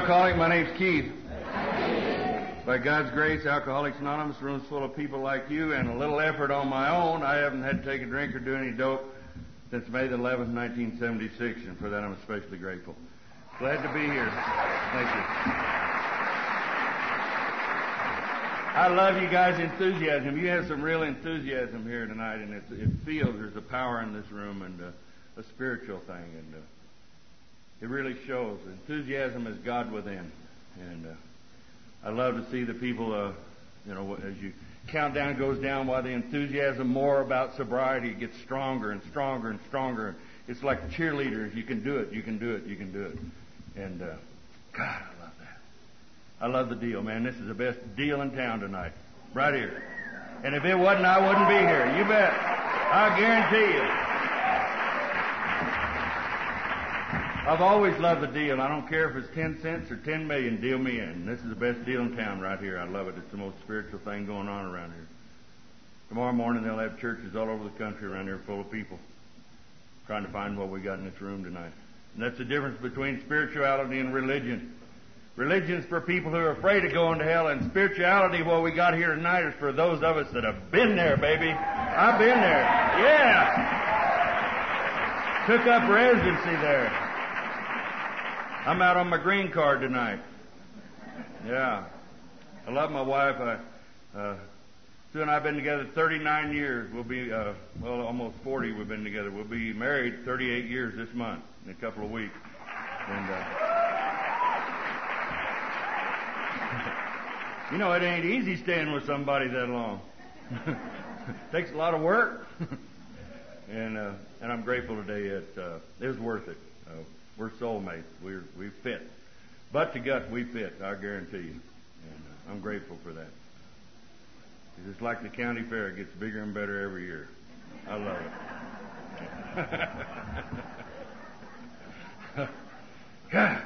alcoholic. My name's Keith. By God's grace, Alcoholics Anonymous, room's full of people like you, and a little effort on my own. I haven't had to take a drink or do any dope since May the 11th, 1976, and for that I'm especially grateful. Glad to be here. Thank you. I love you guys' enthusiasm. You have some real enthusiasm here tonight, and it feels there's a power in this room and a spiritual thing, and it really shows. Enthusiasm is God within, and I love to see the people, as you countdown goes down, while the enthusiasm more about sobriety gets stronger and stronger and stronger. It's like cheerleaders. You can do it. You can do it. You can do it. And God, I love that. I love the deal, man. This is the best deal in town tonight, right here. And if it wasn't, I wouldn't be here. You bet. I guarantee you. I've always loved the deal. I don't care if it's 10 cents or 10 million, deal me in. This is the best deal in town right here. I love it. It's the most spiritual thing going on around here. Tomorrow morning they'll have churches all over the country around here full of people trying to find what we got in this room tonight. And that's the difference between spirituality and religion. Religion's for people who are afraid of going to hell, and spirituality, what we got here tonight, is for those of us that have been there, baby. I've been there. Yeah. Took up residency there. I'm out on my green card tonight. Yeah. I love my wife. Sue and I have been together 39 years. We'll be, almost 40 we've been together. We'll be married 38 years this month, in a couple of weeks. And, it ain't easy staying with somebody that long. Takes a lot of work. And I'm grateful today it was worth it. We're soulmates. We fit. Butt to gut, we fit, I guarantee you. And I'm grateful for that. It's just like the county fair. It gets bigger and better every year. I love it.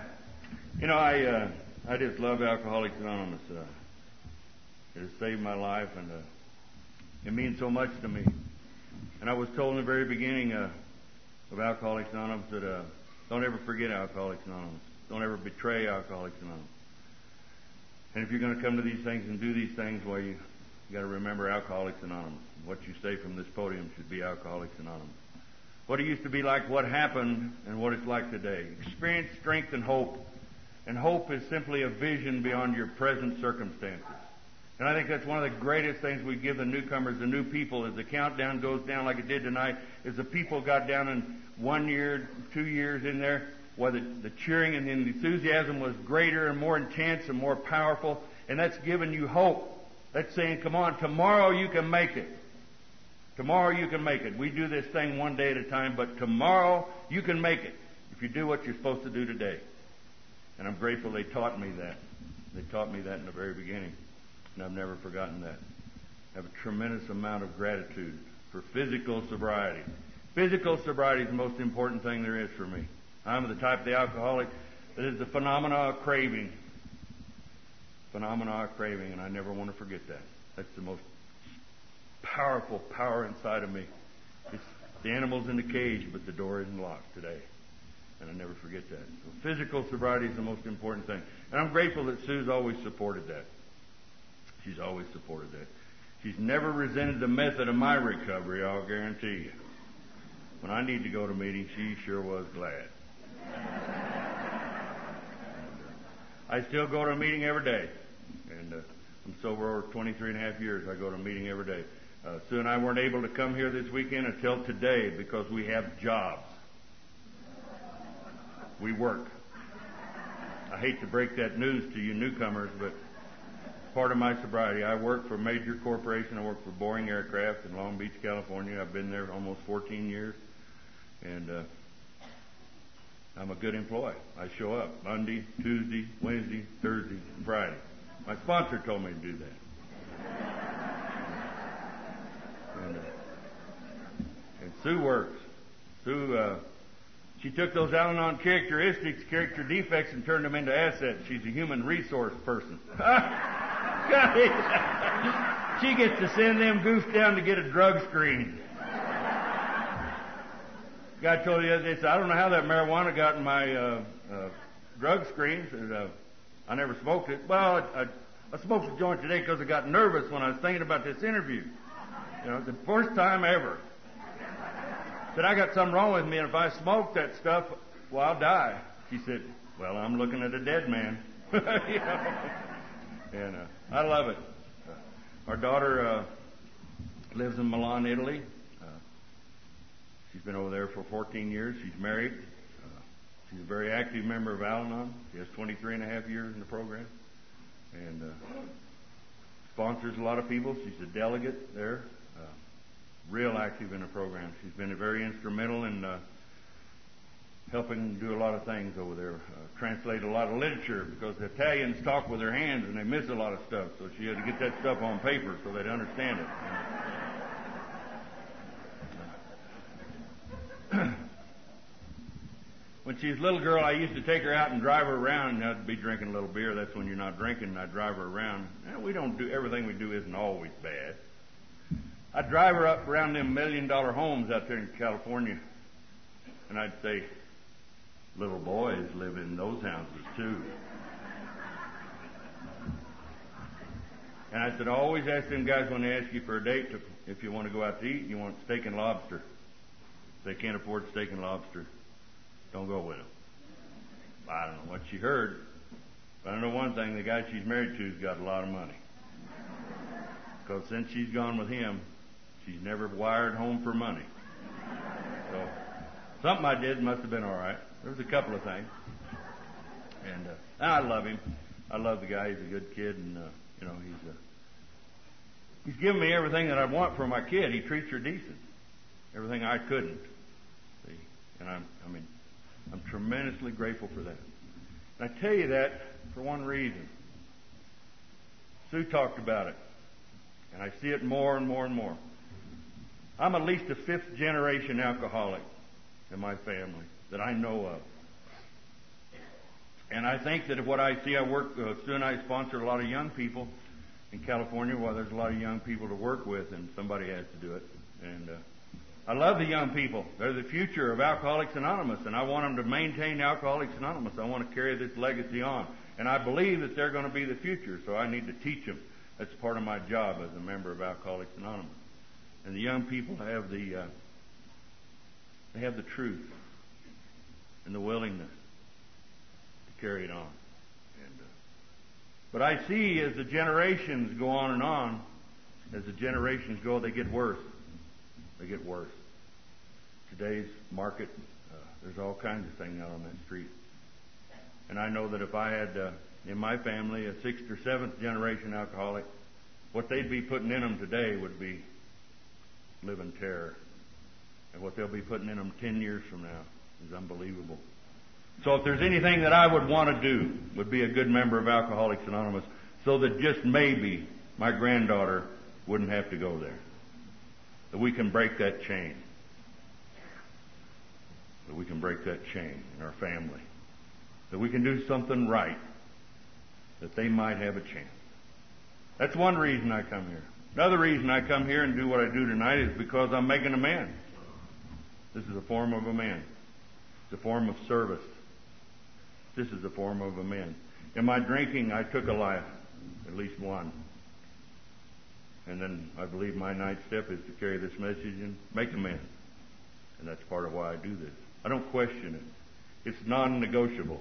I just love Alcoholics Anonymous. It has saved my life, and it means so much to me. And I was told in the very beginning of Alcoholics Anonymous that don't ever forget Alcoholics Anonymous. Don't ever betray Alcoholics Anonymous. And if you're going to come to these things and do these things, well, you got to remember Alcoholics Anonymous. What you say from this podium should be Alcoholics Anonymous. What it used to be like, what happened, and what it's like today. Experience, strength, and hope. And hope is simply a vision beyond your present circumstances. And I think that's one of the greatest things we give the newcomers, the new people, as the countdown goes down like it did tonight, as the people got down in 1 year, 2 years in there, where the cheering and the enthusiasm was greater and more intense and more powerful, and that's giving you hope. That's saying, come on, tomorrow you can make it. Tomorrow you can make it. We do this thing one day at a time, but tomorrow you can make it if you do what you're supposed to do today. And I'm grateful they taught me that. They taught me that in the very beginning, and I've never forgotten that. I have a tremendous amount of gratitude for physical sobriety. Physical sobriety is the most important thing there is for me. I'm the type of the alcoholic that is the phenomena of craving. Phenomena of craving, and I never want to forget that. That's the most powerful power inside of me. It's the animal's in the cage, but the door isn't locked today. And I never forget that. So physical sobriety is the most important thing. And I'm grateful that Sue's always supported that. She's always supported that. She's never resented the method of my recovery, I'll guarantee you. When I need to go to meetings, she sure was glad. I still go to a meeting every day. And I'm sober over 23 and a half years. I go to a meeting every day. Sue and I weren't able to come here this weekend until today because we have jobs. We work. I hate to break that news to you newcomers, but part of my sobriety, I work for a major corporation. I work for Boeing Aircraft in Long Beach, California. I've been there almost 14 years. And I'm a good employee. I show up Monday, Tuesday, Wednesday, Thursday, and Friday. My sponsor told me to do that. And Sue works. Sue, she took those Al-Anon characteristics, character defects, and turned them into assets. She's a human resource person. She gets to send them goofs down to get a drug screen. Guy told me the other day, said, I don't know how that marijuana got in my drug screen. Said, I never smoked it. Well, I smoked a joint today because I got nervous when I was thinking about this interview. You know, the first time ever. Said, I got something wrong with me, and if I smoke that stuff, well, I'll die. She said, well, I'm looking at a dead man. You know? And I love it. Our daughter lives in Milan, Italy. She's been over there for 14 years. She's married. She's a very active member of Al-Anon. She has 23 and a half years in the program. And sponsors a lot of people. She's a delegate there. Real active in the program. She's been very instrumental in helping do a lot of things over there. Translate a lot of literature because the Italians talk with their hands and they miss a lot of stuff. So she had to get that stuff on paper so they'd understand it. When she was a little girl, I used to take her out and drive her around, and I'd be drinking a little beer. That's when you're not drinking, and I'd drive her around. We don't do, everything we do isn't always bad. I'd drive her up around them $1 million homes out there in California, and I'd say, little boys live in those houses too. And I said, I always ask them guys when they ask you for a date, if you want to go out to eat, you want steak and lobster. If they can't afford steak and lobster, don't go with them. I don't know what she heard, but I know one thing, the guy she's married to's got a lot of money. Because since she's gone with him, she's never wired home for money. So, something I did must have been all right. There was a couple of things. And I love him. I love the guy. He's a good kid, and, you know, he's given me everything that I want for my kid. He treats her decent. Everything I couldn't. See? And I'm tremendously grateful for that. And I tell you that for one reason. Sue talked about it. And I see it more and more and more. I'm at least a fifth generation alcoholic in my family that I know of. And I think that what I see, Sue and I sponsor a lot of young people in California. Well, there's a lot of young people to work with, and somebody has to do it. And I love the young people. They're the future of Alcoholics Anonymous, and I want them to maintain Alcoholics Anonymous. I want to carry this legacy on. And I believe that they're going to be the future, so I need to teach them. That's part of my job as a member of Alcoholics Anonymous. And the young people have the truth and the willingness to carry it on. But I see as the generations go on, as the generations go, they get worse. They get worse. Today's market, there's all kinds of things out on that street. And I know that if I had in my family a sixth or seventh generation alcoholic, what they'd be putting in them today would be living terror. And what they'll be putting in them 10 years from now is unbelievable. So if there's anything that I would want to do, would be a good member of Alcoholics Anonymous, so that just maybe my granddaughter wouldn't have to go there. That we can break that chain. That we can break that chain in our family. That we can do something right. That they might have a chance. That's one reason I come here. Another reason I come here and do what I do tonight is because I'm making amends. This is a form of amends. It's a form of service. This is a form of amends. In my drinking, I took a life, at least one. And then I believe my ninth step is to carry this message and make amends. And that's part of why I do this. I don't question it. It's non-negotiable.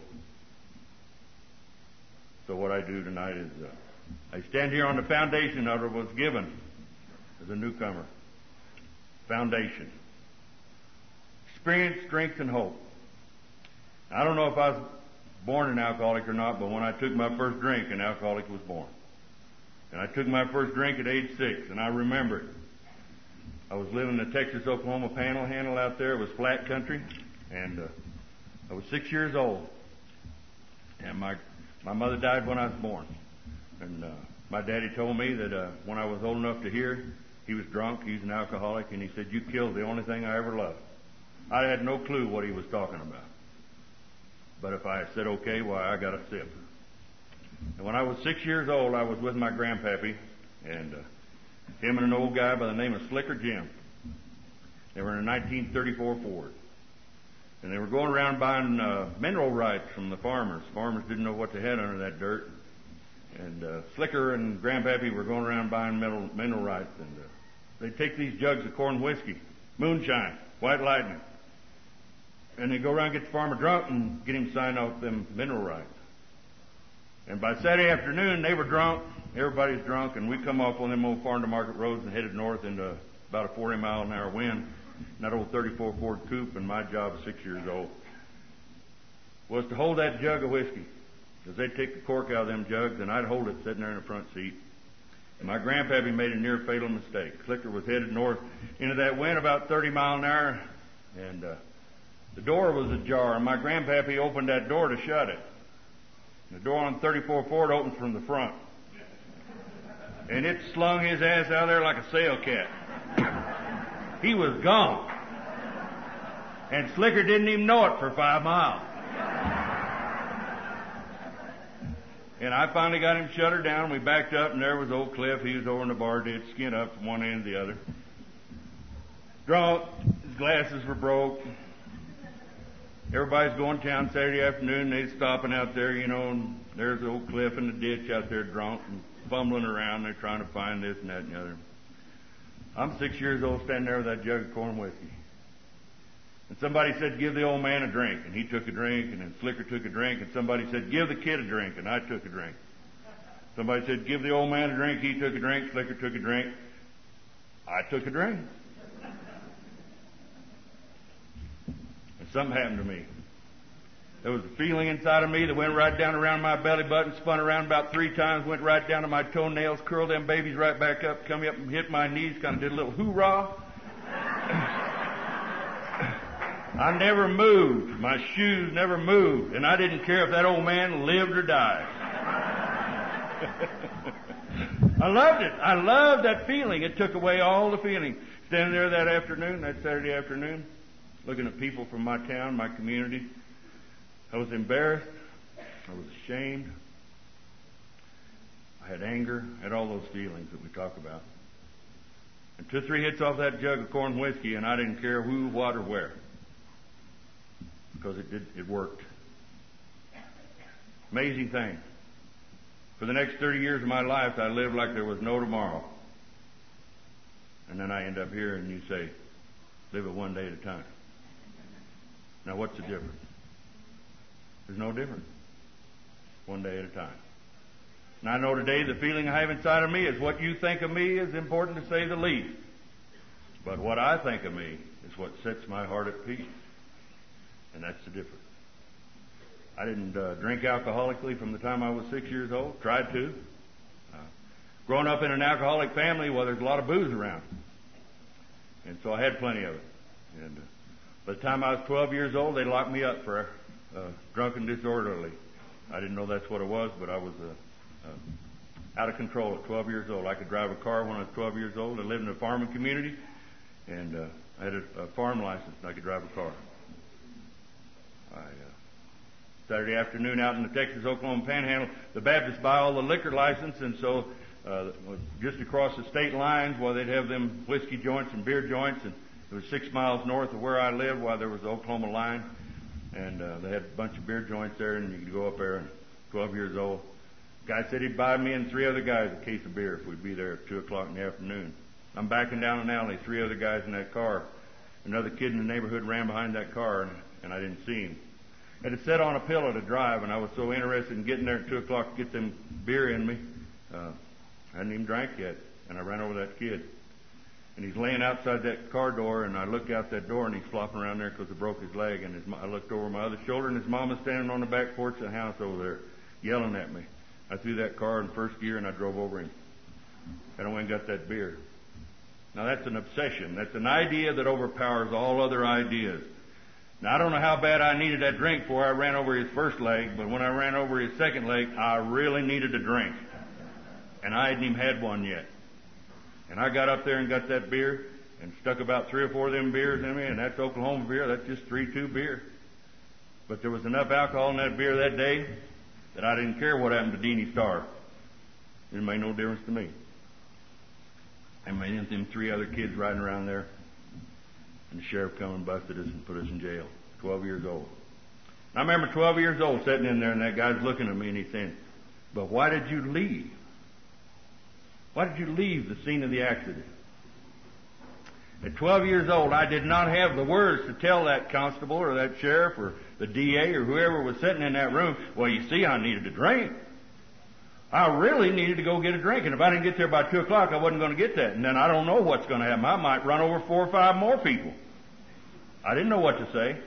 So what I do tonight is I stand here on the foundation that was given as a newcomer. Foundation. Experience, strength, and hope. I don't know if I was born an alcoholic or not, but when I took my first drink, an alcoholic was born. And I took my first drink at age 6, and I remember it. I was living in the Texas-Oklahoma panhandle out there. It was flat country, and I was 6 years old. And my mother died when I was born. And my daddy told me that when I was old enough to hear, he was drunk, he was an alcoholic, and he said, "You killed the only thing I ever loved." I had no clue what he was talking about. But if I said, okay, why, I got a sip. And when I was 6 years old, I was with my grandpappy, and him and an old guy by the name of Slicker Jim. They were in a 1934 Ford. And they were going around buying mineral rights from the farmers. Farmers didn't know what they had under that dirt. And Slicker and Grandpappy were going around buying mineral rights. And they'd take these jugs of corn whiskey, moonshine, white lightning. And they'd go around and get the farmer drunk and get him signed off them mineral rights. And by Saturday afternoon, they were drunk. Everybody's drunk. And we come off on them old farm to market roads and headed north into about a 40-mile-an-hour wind. And that old 34 Ford coupe, and my job at 6 years old was to hold that jug of whiskey. Because they'd take the cork out of them jugs, and I'd hold it sitting there in the front seat. And my grandpappy made a near fatal mistake. Slicker was headed north into that wind about 30 miles an hour, and the door was ajar, and my grandpappy opened that door to shut it. The door on 34 Ford opens from the front. And it slung his ass out there like a sail cat. He was gone. And Slicker didn't even know it for 5 miles. And I finally got him shut her down. We backed up, and there was old Cliff. He was over in the bar, did skin up from one end to the other. Drunk. His glasses were broke. Everybody's going to town Saturday afternoon. They're stopping out there, and there's old Cliff in the ditch out there drunk and fumbling around. They're trying to find this and that and the other. I'm 6 years old standing there with that jug of corn whiskey. And somebody said, give the old man a drink. And he took a drink, and then Slicker took a drink. And somebody said, give the kid a drink. And I took a drink. Somebody said, give the old man a drink. He took a drink. Slicker took a drink. I took a drink. And something happened to me. There was a feeling inside of me that went right down around my belly button, spun around about 3 times, went right down to my toenails, curled them babies right back up, come up and hit my knees, kind of did a little hoorah. I never moved. My shoes never moved. And I didn't care if that old man lived or died. I loved it. I loved that feeling. It took away all the feeling. Standing there that afternoon, that Saturday afternoon, looking at people from my town, my community, I was embarrassed. I was ashamed. I had anger. I had all those feelings that we talk about. And 2 or 3 hits off that jug of corn whiskey, and I didn't care who, what, or where. Because it worked. Amazing thing. For the next 30 years of my life, I lived like there was no tomorrow. And then I end up here, and you say, live it one day at a time. Now, what's the difference? There's no difference. One day at a time. And I know today the feeling I have inside of me is what you think of me is important to say the least. But what I think of me is what sets my heart at peace. And that's the difference. I didn't drink alcoholically from the time I was 6 years old. Tried to. Growing up in an alcoholic family, well, there's a lot of booze around. And so I had plenty of it. And by the time I was 12 years old, they locked me up for drunk and disorderly. I didn't know that's what it was, but I was out of control at 12 years old. I could drive a car when I was 12 years old. I lived in a farming community, and I had a farm license, and I could drive a car. Saturday afternoon out in the Texas-Oklahoma Panhandle, the Baptists buy all the liquor license, and so just across the state lines, while they'd have them whiskey joints and beer joints, and it was 6 miles north of where I lived, while there was the Oklahoma line, and they had a bunch of beer joints there, and you could go up there, and 12 years old. Guy said he'd buy me and 3 other guys a case of beer if we'd be there at 2 o'clock in the afternoon. I'm backing down an alley, 3 other guys in that car. Another kid in the neighborhood ran behind that car, and I didn't see him. I had to sit on a pillow to drive, and I was so interested in getting there at 2 o'clock to get them beer in me. I hadn't even drank yet, and I ran over that kid. And he's laying outside that car door, and I look out that door, and he's flopping around there because I broke his leg. And I looked over my other shoulder, and his mama's standing on the back porch of the house over there, yelling at me. I threw that car in first gear, and I drove over him. And I went and got that beer. Now, that's an obsession. That's an idea that overpowers all other ideas. Now, I don't know how bad I needed that drink before I ran over his first leg, but when I ran over his second leg, I really needed a drink. And I hadn't even had one yet. And I got up there and got that beer and stuck about 3 or 4 of them beers in me, and that's Oklahoma beer. That's just 3-2 beer. But there was enough alcohol in that beer that day that I didn't care what happened to Deanie Starr. It made no difference to me. I made them 3 other kids riding around there, and the sheriff come and busted us and put us in jail. 12 years old. I remember 12 years old sitting in there, and that guy's looking at me, and he's saying, "But why did you leave? Why did you leave the scene of the accident?" At 12 years old, I did not have the words to tell that constable or that sheriff or the DA or whoever was sitting in that room, "Well, you see, I needed a drink. I really needed to go get a drink, and if I didn't get there by 2 o'clock, I wasn't going to get that. And then I don't know what's going to happen. I might run over 4 or 5 more people." I didn't know what to say.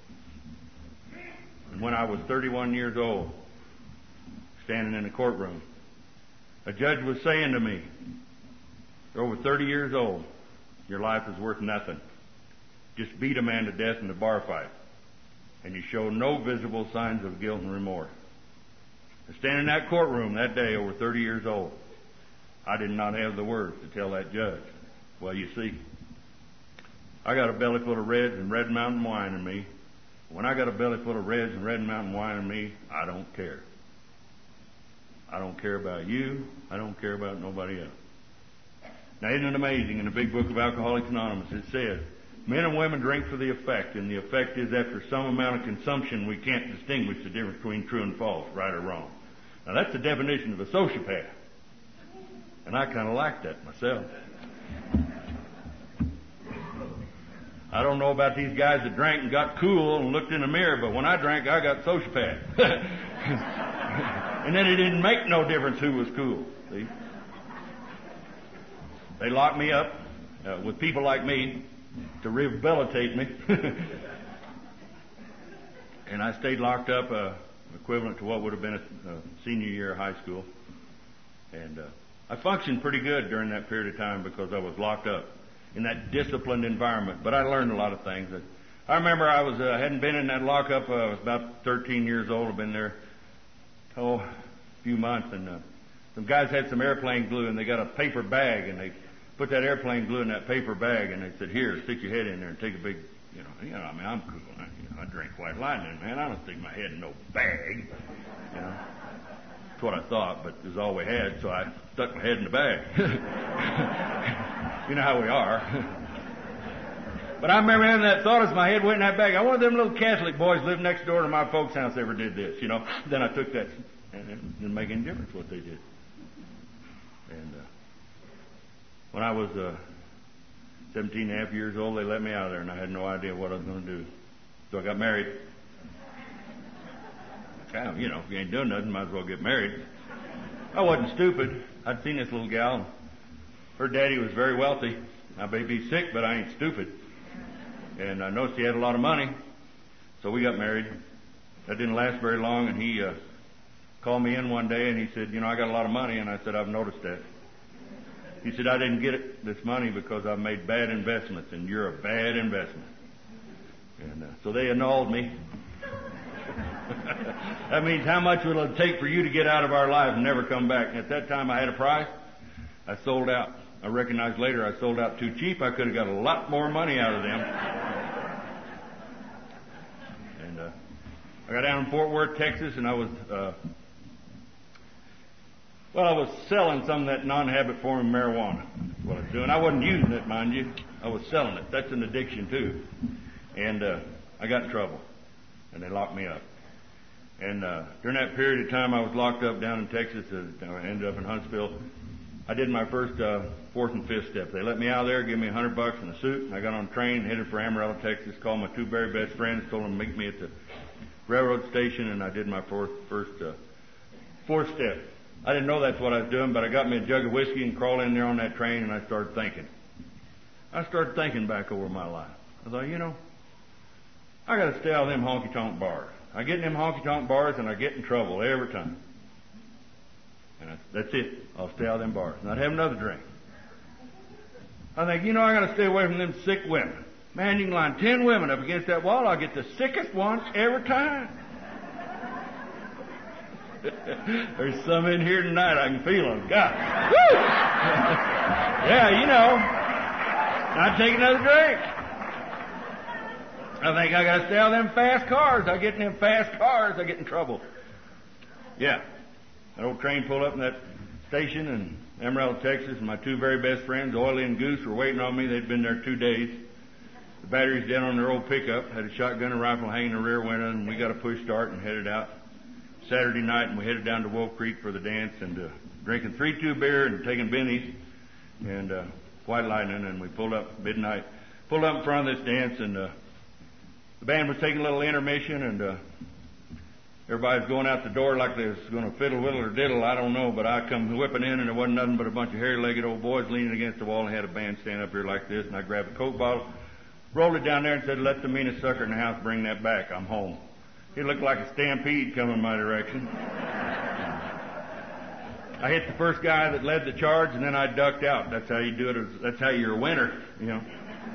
And when I was 31 years old, standing in the courtroom, a judge was saying to me, "You're over 30 years old. Your life is worth nothing. Just beat a man to death in a bar fight, and you show no visible signs of guilt and remorse." Standing in that courtroom that day, over 30 years old, I did not have the words to tell that judge, "Well, you see, I got a belly full of Reds and Red Mountain wine in me. When I got a belly full of Reds and Red Mountain wine in me, I don't care. I don't care about you. I don't care about nobody else." Now, isn't it amazing? In the big book of Alcoholics Anonymous, it says, men and women drink for the effect, and the effect is after some amount of consumption, we can't distinguish the difference between true and false, right or wrong. Now, that's the definition of a sociopath. And I kind of like that myself. I don't know about these guys that drank and got cool and looked in the mirror, but when I drank, I got sociopath. And then it didn't make no difference who was cool. See? They locked me up with people like me to rehabilitate me. And I stayed locked up equivalent to what would have been a senior year of high school. And I functioned pretty good during that period of time because I was locked up in that disciplined environment. But I learned a lot of things. I remember I hadn't been in that lockup. I was about 13 years old. I've been there a few months, and some guys had some airplane glue, and they got a paper bag, and they put that airplane glue in that paper bag, and they said, "Here, stick your head in there and take a big, I mean, I'm cool. I drink White Lightning, man. I don't stick my head in no bag. That's what I thought, but it was all we had, so I stuck my head in the bag." You know how we are. But I remember having that thought as my head went in that bag. I one of them little Catholic boys lived next door to my folks' house ever did this, Then I took that, and it didn't make any difference what they did. And when I was 17 and a half years old, they let me out of there, and I had no idea what I was going to do. So I got married. If you ain't doing nothing, might as well get married. I wasn't stupid. I'd seen this little gal. Her daddy was very wealthy. I may be sick, but I ain't stupid. And I noticed he had a lot of money. So we got married. That didn't last very long, and he called me in one day, and he said, "I got a lot of money." And I said, "I've noticed that." He said, "I didn't get this money because I've made bad investments, and you're a bad investment." And so they annulled me. That means how much will it take for you to get out of our life and never come back? And at that time, I had a price. I sold out. I recognized later I sold out too cheap. I could have got a lot more money out of them. And I got down in Fort Worth, Texas, and I was selling some of that non-habit forming marijuana. That's what I was doing. I wasn't using it, mind you. I was selling it. That's an addiction, too. And I got in trouble, and they locked me up. And during that period of time I was locked up down in Texas, I ended up in Huntsville. I did my first fourth and fifth step. They let me out of there, gave me $100 and a suit, and I got on a train, headed for Amarillo, Texas, called my 2 very best friends, told them to meet me at the railroad station, and I did my fourth step. I didn't know that's what I was doing, but I got me a jug of whiskey and crawled in there on that train, and I started thinking. I started thinking back over my life. I thought, I got to stay out of them honky-tonk bars. I get in them honky-tonk bars, and I get in trouble every time. And that's it. I'll stay out of them bars. And I'd have another drink. I think, I got to stay away from them sick women. Man, you can line 10 women up against that wall, I'll get the sickest one every time. There's some in here tonight. I can feel them. God. Woo! Yeah, I'd take another drink. I think I got to stay out of them fast cars. I get in them fast cars, I get in trouble. Yeah. That old train pulled up in that station in Amarillo, Texas, and my 2 very best friends, Oily and Goose, were waiting on me. They'd been there 2 days. The batteries down on their old pickup, had a shotgun and rifle hanging in the rear window, and we got a push start and headed out Saturday night, and we headed down to Wolf Creek for the dance, and drinking 3-2 beer and taking bennies and White Lightning, and we pulled up midnight, pulled up in front of this dance, and the band was taking a little intermission, and everybody's going out the door like they was going to fiddle, whittle, or diddle, I don't know, but I come whipping in, and there wasn't nothing but a bunch of hairy-legged old boys leaning against the wall, and had a band stand up here like this, and I grabbed a Coke bottle, rolled it down there, and said, "Let the meanest sucker in the house bring that back. I'm home." It looked like a stampede coming my direction. I hit the first guy that led the charge, and then I ducked out. That's how you do it. That's how you're a winner, you know.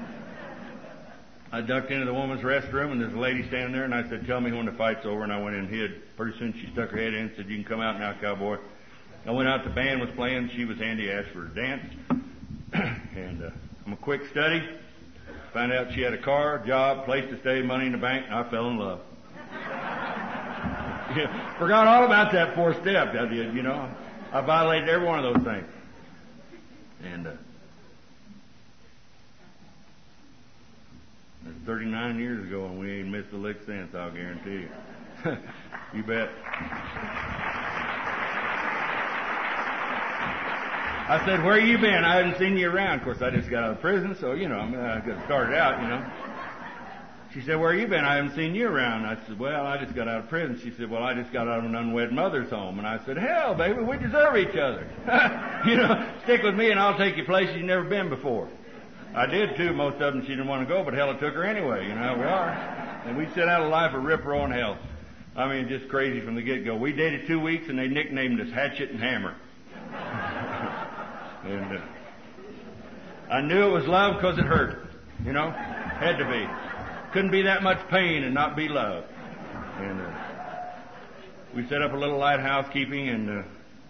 I ducked into the woman's restroom, and there's a lady standing there, and I said, "Tell me when the fight's over," and I went in and hid. Pretty soon she stuck her head in and said, "You can come out now, cowboy." I went out, the band was playing, she was Andy Ashford's dance, and I'm a quick study. Found out she had a car, job, place to stay, money in the bank, and I fell in love. Yeah, forgot all about that fourth step, I did, you know. I violated every one of those things. And that's 39 years ago, and we ain't missed a lick since, I'll guarantee you. You bet. I said, "Where you been? I haven't seen you around." Of course, I just got out of prison, so, you know, I got started out, you know. She said, "Where you been? I haven't seen you around." I said, "Well, I just got out of prison." She said, "Well, I just got out of an unwed mother's home." And I said, "Hell, baby, we deserve each other. You know, stick with me and I'll take you places you've never been before." I did too. Most of them she didn't want to go, but hell, I took her anyway. You know how we are. And we set out a life of rip roaring hell. I mean, just crazy from the get-go. We dated 2 weeks, and they nicknamed us Hatchet and Hammer. And I knew it was love because it hurt. You know, had to be. Couldn't be that much pain and not be love. And we set up a little light housekeeping, and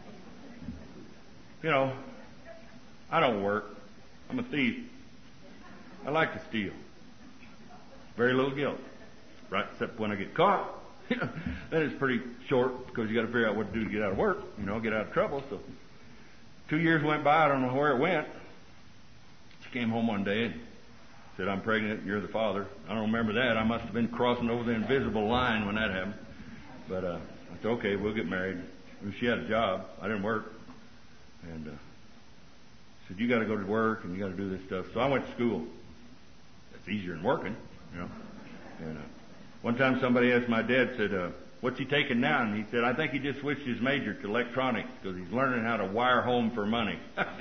you know, I don't work. I'm a thief. I like to steal. Very little guilt, right? Except when I get caught. Then it's pretty short because you got to figure out what to do to get out of work. You know, get out of trouble. So 2 years went by. I don't know where it went. She came home one day and said, "I'm pregnant. You're the father." I don't remember that. I must have been crossing over the invisible line when that happened. But I said, "Okay, we'll get married." She had a job. I didn't work. And said, "You got to go to work and you got to do this stuff." So I went to school. That's easier than working, you know. And one time somebody asked my dad, said, "What's he taking now?" And he said, "I think he just switched his major to electronics because he's learning how to wire home for money."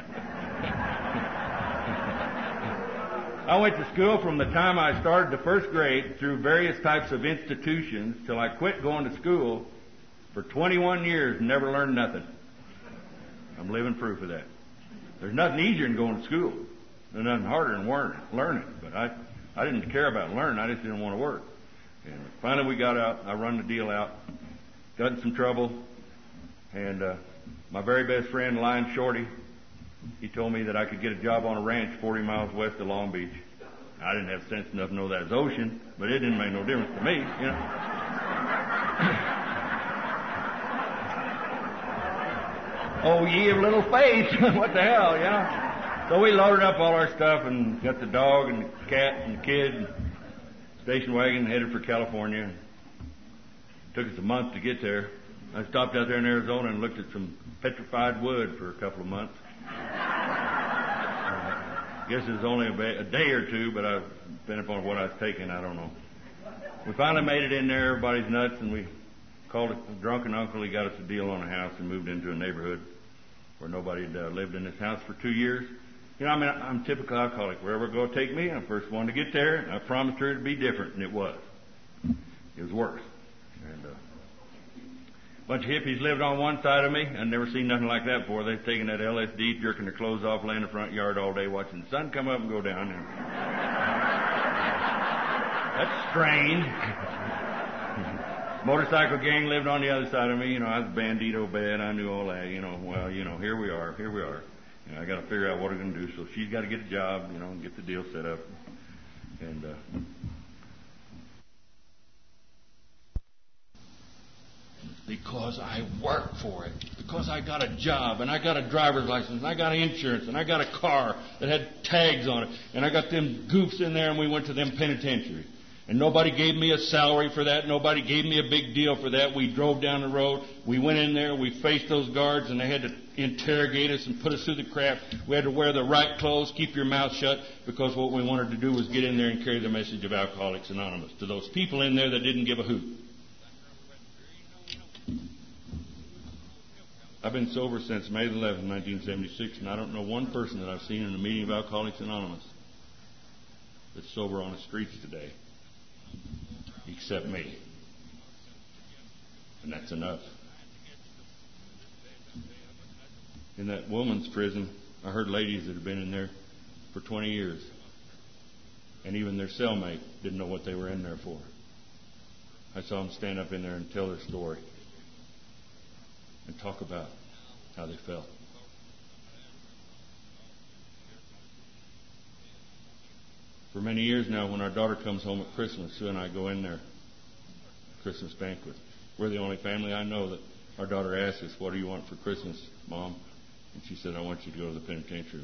I went to school from the time I started the first grade through various types of institutions till I quit going to school for 21 years and never learned nothing. I'm living proof of that. There's nothing easier than going to school. There's nothing harder than learning. But I didn't care about learning. I just didn't want to work. And finally we got out. I run the deal out. Got in some trouble. And my very best friend, Lion Shorty, he told me that I could get a job on a ranch 40 miles west of Long Beach. I didn't have sense enough to know that was ocean, but it didn't make no difference to me, you know. Oh, ye of little faith. What the hell, you know? So we loaded up all our stuff and got the dog and the cat and the kid and station wagon and headed for California. It took us a month to get there. I stopped out there in Arizona and looked at some petrified wood for a couple of months. I guess it was only a day or two, but depending upon what I was taking, I don't know. We finally made it in there. Everybody's nuts, and we called it a drunken uncle. He got us a deal on a house and moved into a neighborhood where nobody had lived in this house for 2 years. You know, I mean, I'm a typical alcoholic. Wherever it go take me, I'm the first one to get there, and I promised her it'd be different, and it was. It was worse. And a bunch of hippies lived on one side of me. I'd never seen nothing like that before. They'd taken that LSD, jerking their clothes off, laying in the front yard all day, watching the sun come up and go down. And that's strange. Motorcycle gang lived on the other side of me. You know, I was bandito bad. I knew all that. You know, well, you know, here we are. You know, I got to figure out what I'm going to do. So she's got to get a job, you know, and get the deal set up. And Because I worked for it. Because I got a job, and I got a driver's license, and I got insurance, and I got a car that had tags on it, and I got them goofs in there, and we went to them penitentiary. And nobody gave me a salary for that. Nobody gave me a big deal for that. We drove down the road. We went in there. We faced those guards, and they had to interrogate us and put us through the crap. We had to wear the right clothes, keep your mouth shut, because what we wanted to do was get in there and carry the message of Alcoholics Anonymous to those people in there that didn't give a hoot. I've been sober since May 11, 1976, and I don't know one person that I've seen in a meeting of Alcoholics Anonymous that's sober on the streets today, except me. And that's enough. In that woman's prison, I heard ladies that had been in there for 20 years, and even their cellmate didn't know what they were in there for. I saw them stand up in there and tell their story and talk about how they felt. For many years now, when our daughter comes home at Christmas, Sue and I go in there, Christmas banquet. We're the only family I know that our daughter asks us, "What do you want for Christmas, Mom?" And she said, "I want you to go to the penitentiary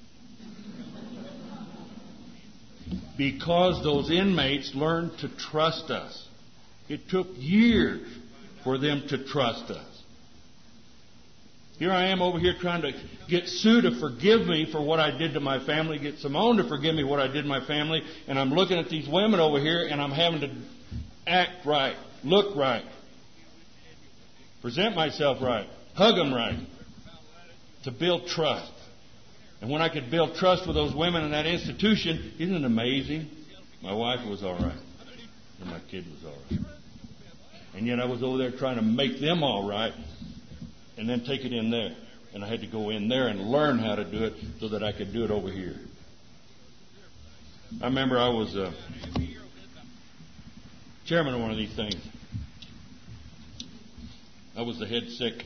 with me." Because those inmates learned to trust us. It took years for them to trust us. Here I am over here trying to get Sue to forgive me for what I did to my family, get Simone to forgive me what I did to my family, and I'm looking at these women over here, and I'm having to act right, look right, present myself right, hug them right, to build trust. And when I could build trust with those women in that institution, isn't it amazing? My wife was all right, and my kid was all right. And yet I was over there trying to make them all right, and then take it in there. And I had to go in there and learn how to do it so that I could do it over here. I remember I was chairman of one of these things. I was the head sick.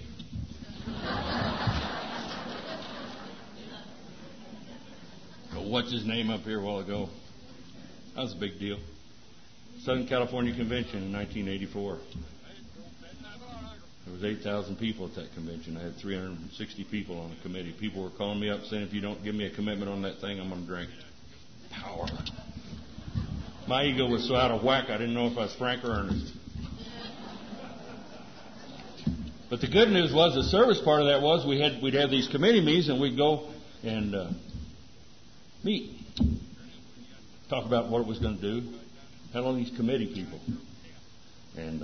What's his name up here a while ago? That was a big deal. Southern California Convention in 1984. There was 8,000 people at that convention. I had 360 people on the committee. People were calling me up saying, "If you don't give me a commitment on that thing, I'm going to drink." Power. My ego was so out of whack, I didn't know if I was frank or earnest. But the good news was, the service part of that was, we'd have these committee meetings, and we'd go and meet, talk about what it was going to do. Had all these committee people, and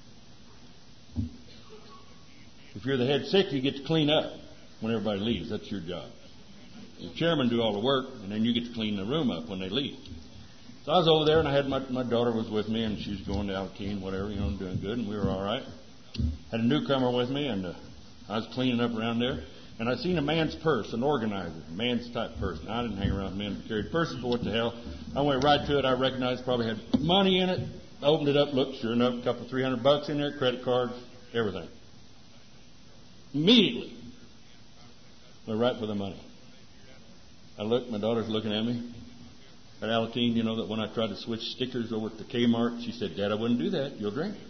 if you're the head sick, you get to clean up when everybody leaves. That's your job. The chairman do all the work, and then you get to clean the room up when they leave. So I was over there, and I had my daughter was with me, and she was going to Alkene, whatever, doing good, and we were all right. Had a newcomer with me, and I was cleaning up around there, and I seen a man's purse, an organizer, a man's type purse. Now, I didn't hang around men who carried purses, but what the hell. I went right to it. I recognized probably had money in it. I opened it up, looked, sure enough, a couple $300 in there, credit cards, everything. Immediately, went right for the money. I looked, my daughter's looking at me. At Alateen, that when I tried to switch stickers over to Kmart, she said, "Dad, I wouldn't do that. You'll drink."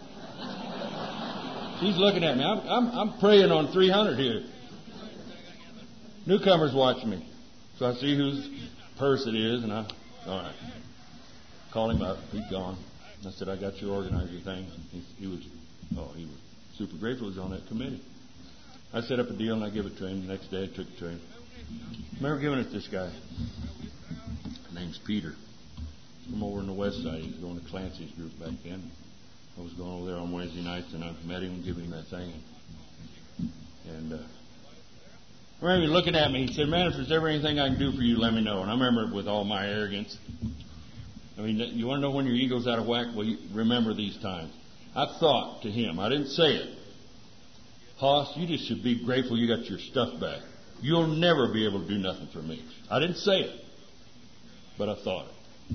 She's looking at me. I'm preying on 300 here. Newcomers watching me. So I see whose purse it is, and all right. Call him up. He's gone. I said, "I got your organizer thing." He was super grateful. He was on that committee. I set up a deal, and I give it to him. The next day, I took it to him. I remember giving it to this guy. His name's Peter. From over on the west side. He was going to Clancy's group back then. I was going over there on Wednesday nights, and I met him and gave him that thing. And I remember him looking at me. He said, "Man, if there's ever anything I can do for you, let me know." And I remember with all my arrogance. I mean, you want to know when your ego's out of whack? Well, you remember these times. I thought to him, I didn't say it, "Hoss, you just should be grateful you got your stuff back. You'll never be able to do nothing for me." I didn't say it, but I thought it.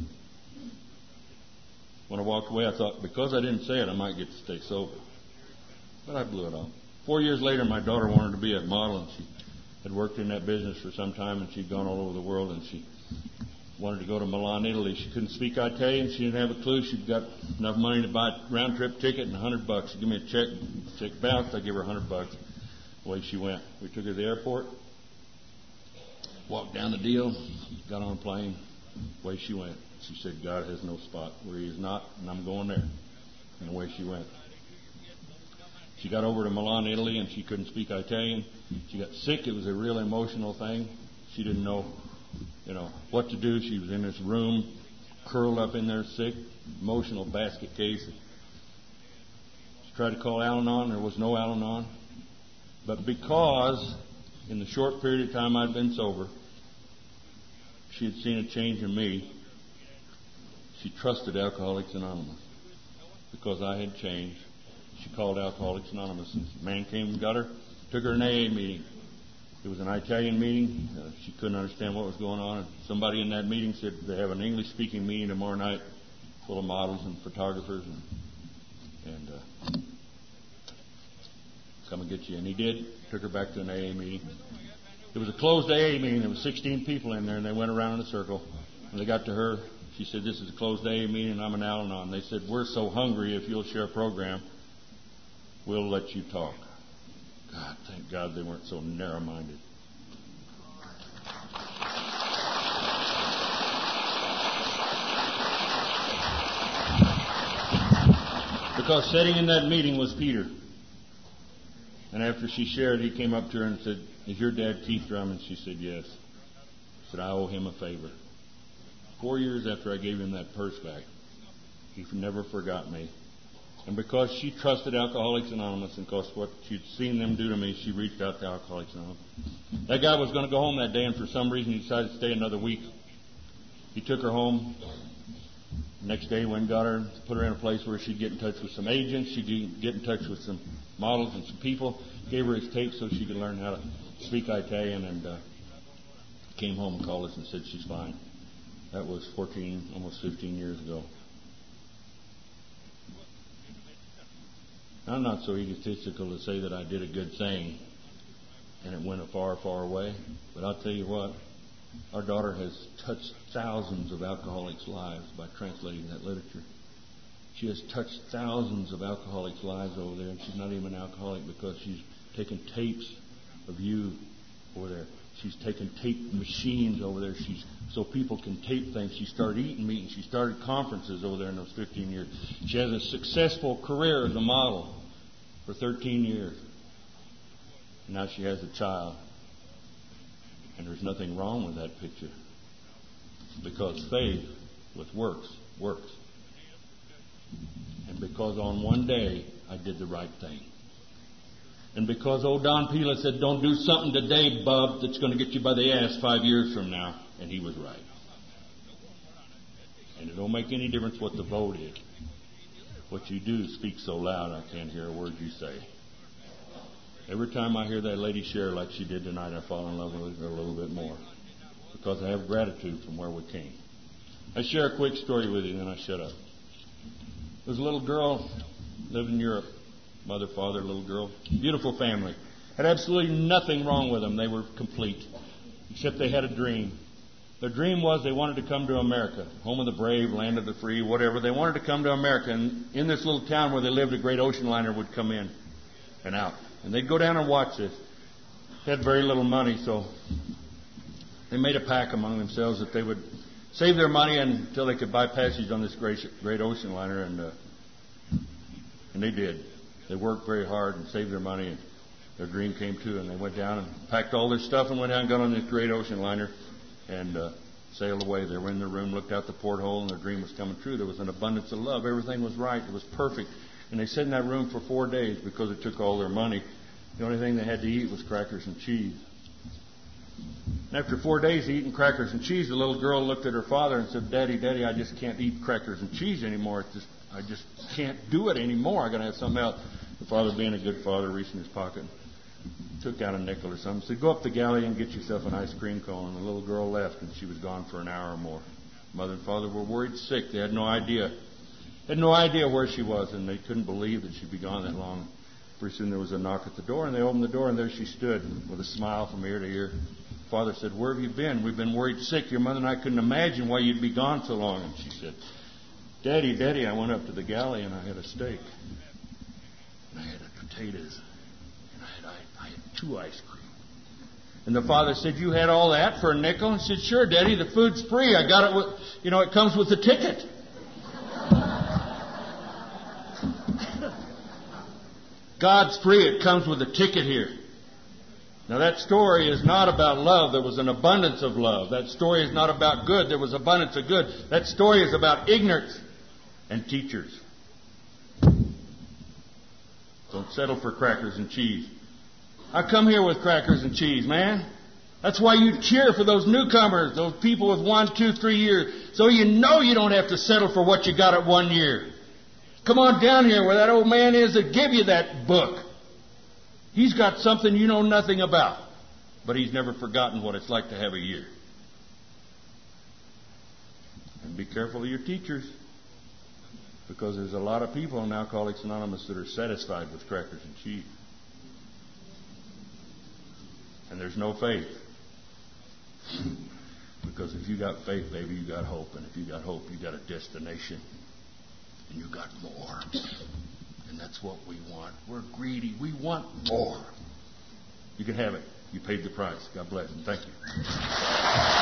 When I walked away, I thought, because I didn't say it, I might get to stay sober. But I blew it off. 4 years later, my daughter wanted to be a model, and she had worked in that business for some time, and she'd gone all over the world, and she wanted to go to Milan, Italy. She couldn't speak Italian. She didn't have a clue. She'd got enough money to buy a round-trip ticket and $100. She'd give me a check. Check bounced. I give her $100. Away she went. We took her to the airport. Walked down the deal. Got on a plane. Away she went. She said, God has no spot where He is not, and I'm going there. And away she went. She got over to Milan, Italy, and she couldn't speak Italian. She got sick. It was a real emotional thing. She didn't know, what to do. She was in this room, curled up in there sick, emotional basket case. She tried to call Al-Anon. There was no Al-Anon. But because in the short period of time I'd been sober, she had seen a change in me, she trusted Alcoholics Anonymous. Because I had changed, she called Alcoholics Anonymous. And a man came and got her, took her to an AA meeting. It was an Italian meeting. She couldn't understand what was going on. And somebody in that meeting said they have an English-speaking meeting tomorrow night full of models and photographers. And come and get you. And he did. Took her back to an AA meeting. It was a closed AA meeting. There was 16 people in there, and they went around in a circle. When they got to her, she said, this is a closed AA meeting, and I'm an Al-Anon. They said, we're so hungry, if you'll share a program, we'll let you talk. God, thank God they weren't so narrow-minded. Because sitting in that meeting was Peter. And after she shared, he came up to her and said, is your dad Keith Drummond? She said, yes. He said, I owe him a favor. 4 years after I gave him that purse back, he never forgot me. And because she trusted Alcoholics Anonymous and because what she'd seen them do to me, she reached out to Alcoholics Anonymous. That guy was going to go home that day, and for some reason he decided to stay another week. He took her home. Next day, went and got her, put her in a place where she'd get in touch with some agents, she'd get in touch with some models and some people, gave her his tape so she could learn how to speak Italian, and came home and called us and said she's fine. That was 14, almost 15 years ago. I'm not so egotistical to say that I did a good thing and it went a far, far away. But I'll tell you what, our daughter has touched thousands of alcoholics' lives by translating that literature. She has touched thousands of alcoholics' lives over there, and she's not even an alcoholic because she's taken tapes of you over there. She's taken tape machines over there. So people can tape things. She started eating meat, and she started conferences over there in those 15 years. She has a successful career as a model for 13 years. And now she has a child. And there's nothing wrong with that picture. Because faith with works. And because on one day I did the right thing. And because old Don Pila said, don't do something today, bub, that's going to get you by the ass 5 years from now. And he was right. And it don't make any difference what the vote is. What you do speaks so loud I can't hear a word you say. Every time I hear that lady share like she did tonight, I fall in love with her a little bit more. Because I have gratitude from where we came. I share a quick story with you, and then I shut up. There was a little girl lived in Europe. Mother, father, little girl. Beautiful family. Had absolutely nothing wrong with them. They were complete. Except they had a dream. Their dream was they wanted to come to America. Home of the brave, land of the free, whatever. They wanted to come to America. And in this little town where they lived, a great ocean liner would come in and out. And they'd go down and watch this. They had very little money, so they made a pact among themselves that they would save their money until they could buy passage on this great ocean liner. And they did. They worked very hard and saved their money, and their dream came true. And they went down and packed all their stuff and went down and got on this great ocean liner and sailed away. They were in their room, looked out the porthole, and their dream was coming true. There was an abundance of love. Everything was right. It was perfect. And they sat in that room for 4 days because it took all their money. The only thing they had to eat was crackers and cheese. And after 4 days of eating crackers and cheese, the little girl looked at her father and said, Daddy, I just can't eat crackers and cheese anymore. I just can't do it anymore. I'm going to have something else. The father, being a good father, reached in his pocket, took out a nickel or something, said, go up the galley and get yourself an ice cream cone. And the little girl left, and she was gone for an hour or more. Mother and father were worried sick. They had no idea. Had no idea where she was, and they couldn't believe that she'd be gone that long. Pretty soon there was a knock at the door, and they opened the door, and there she stood with a smile from ear to ear. Father said, "Where have you been? We've been worried sick. Your mother and I couldn't imagine why you'd be gone so long." And she said, Daddy, I went up to the galley and I had a steak. And I had potatoes. And I had 2 ice cream. And the father said, "You had all that for a nickel?" And she said, "Sure, Daddy, the food's free. I got it with, it comes with the ticket." God's free. It comes with a ticket here. Now that story is not about love. There was an abundance of love. That story is not about good. There was abundance of good. That story is about ignorance and teachers. Don't settle for crackers and cheese. I come here with crackers and cheese, man. That's why you cheer for those newcomers, those people with 1, 2, 3 years, so you know you don't have to settle for what you got at 1 year. Come on down here where that old man is that give you that book. He's got something you know nothing about, but he's never forgotten what it's like to have a year. And be careful of your teachers, because there's a lot of people in Alcoholics Anonymous that are satisfied with crackers and cheese. And there's no faith. Because if you got faith, baby, you got hope. And if you got hope, you got a destination. And you got more. And that's what we want. We're greedy. We want more. You can have it. You paid the price. God bless. And thank you.